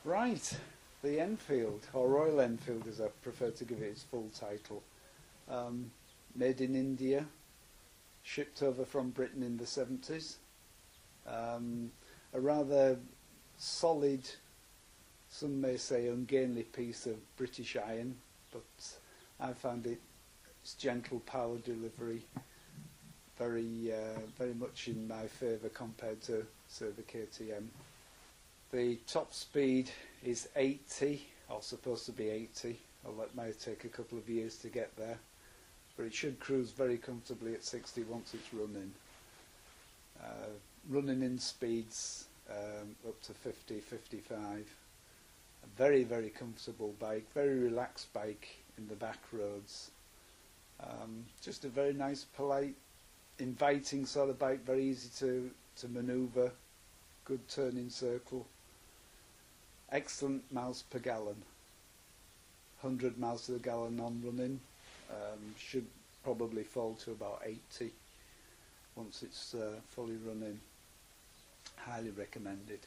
Right, the Enfield, or Royal Enfield as I prefer to give it its full title. Um, Made in India, shipped over from Britain in the 70s. A rather solid, some may say ungainly piece of British iron, but I found its gentle power delivery very much in my favour compared to, say, the KTM. The top speed is 80, or supposed to be 80, although it may take a couple of years to get there, but it should cruise very comfortably at 60 once it's running. Running in speeds up to 50, 55. A very, very comfortable bike, very relaxed bike in the back roads. Just a very nice, polite, inviting sort of bike, very easy to manoeuvre, good turning circle. Excellent miles per gallon. 100 miles to the gallon on running. Should probably fall to about 80 once it's fully running. Highly recommended.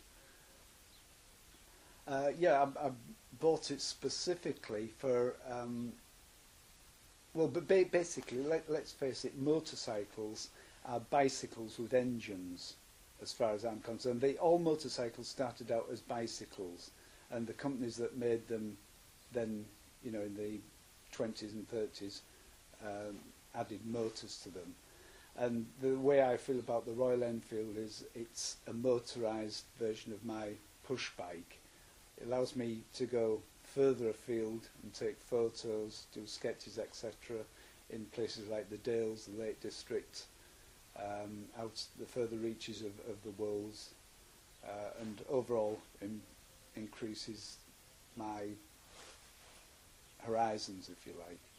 I bought it specifically for, but basically, let's face it, motorcycles are bicycles with engines, as far as I'm concerned. All motorcycles started out as bicycles, and the companies that made them then, in the 20s and 30s, added motors to them. And the way I feel about the Royal Enfield is it's a motorised version of my push bike. It allows me to go further afield and take photos, do sketches, etc. in places like the Dales, the Lake District, out the further reaches of the Wolds, and overall increases my horizons, if you like.